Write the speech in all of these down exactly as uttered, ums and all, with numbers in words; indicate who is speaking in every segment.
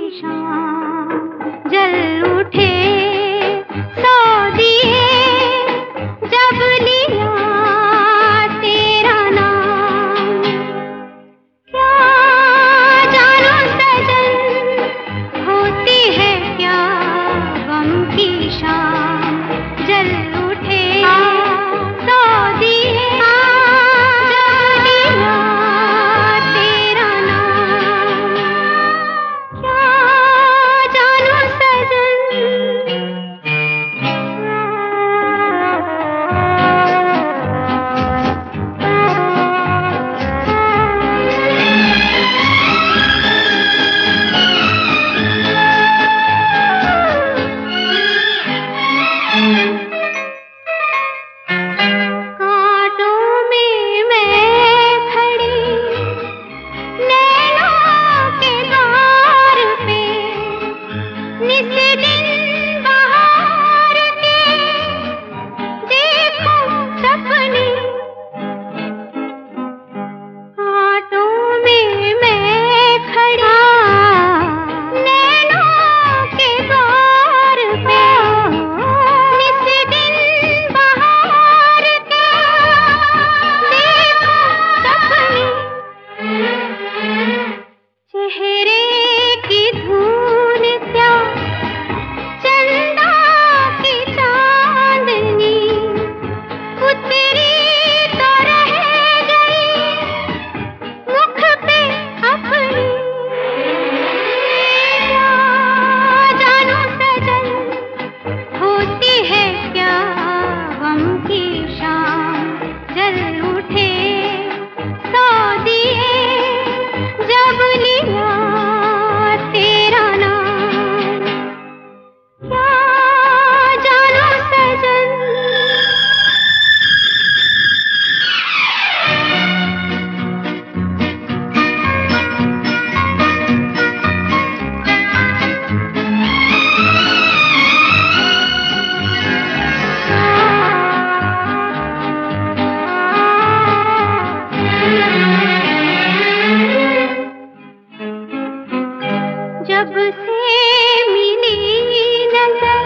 Speaker 1: शाम जल उठे सौ दिए जब लिया तेरा नाम। क्या जानो सजन होती है क्या गम की शाम जल उठे सौ दिए जब लिया तेरा नाम। क्या जानो सजन जब से मिली नजर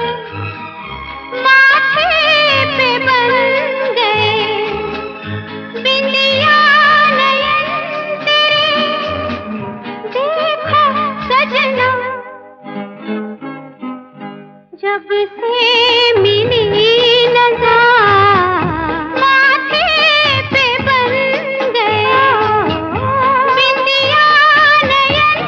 Speaker 1: माथे पे बन गए बिंदिया नयन तेरे देखो सजना। जब से मिली नजर माथे पे बन गए बिंदिया नयन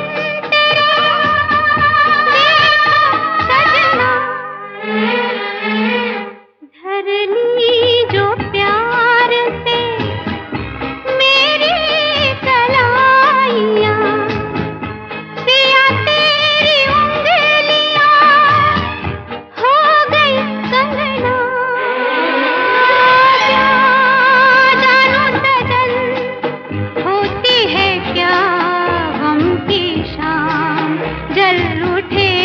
Speaker 1: धर ली जो प्यार से मेरी कलाइयाँ पिया तेरी उंगलियाँ हो गई कंगना। क्या जानो सजन होती है क्या गम की शाम जल उठे